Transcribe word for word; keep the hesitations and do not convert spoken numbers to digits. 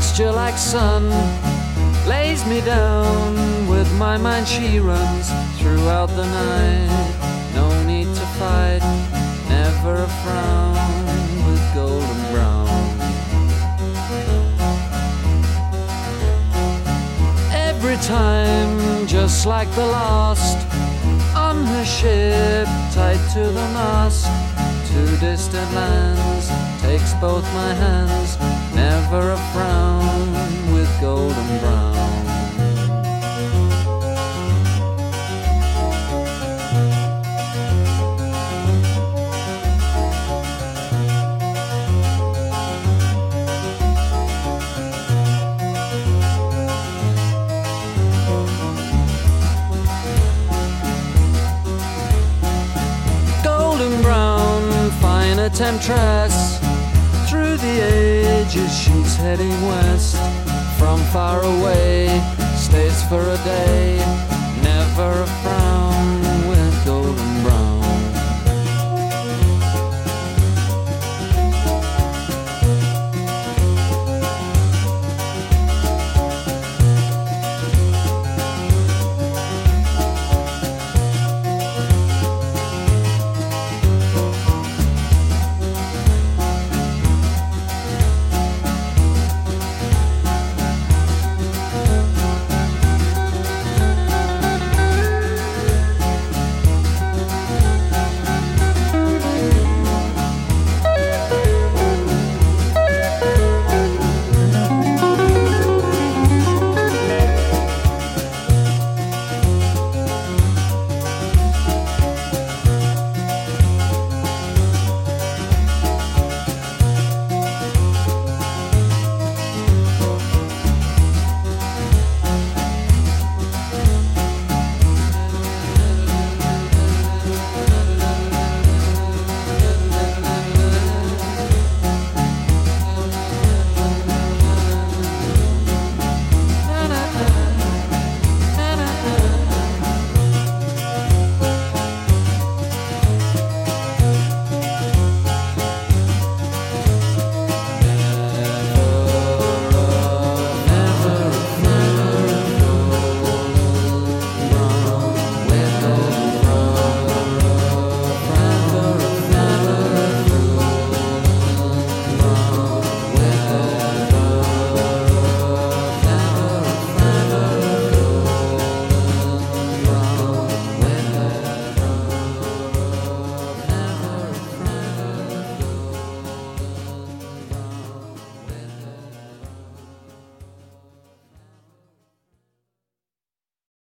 texture like sun lays me down. With my mind she runs throughout the night. No need to fight, never a frown, with golden brown. Every time, just like the last, on her ship, tied to the mast, to distant lands, takes both my hands, never a frown, with golden brown. A temptress, through the ages she's heading west. From far away, stays for a day, never a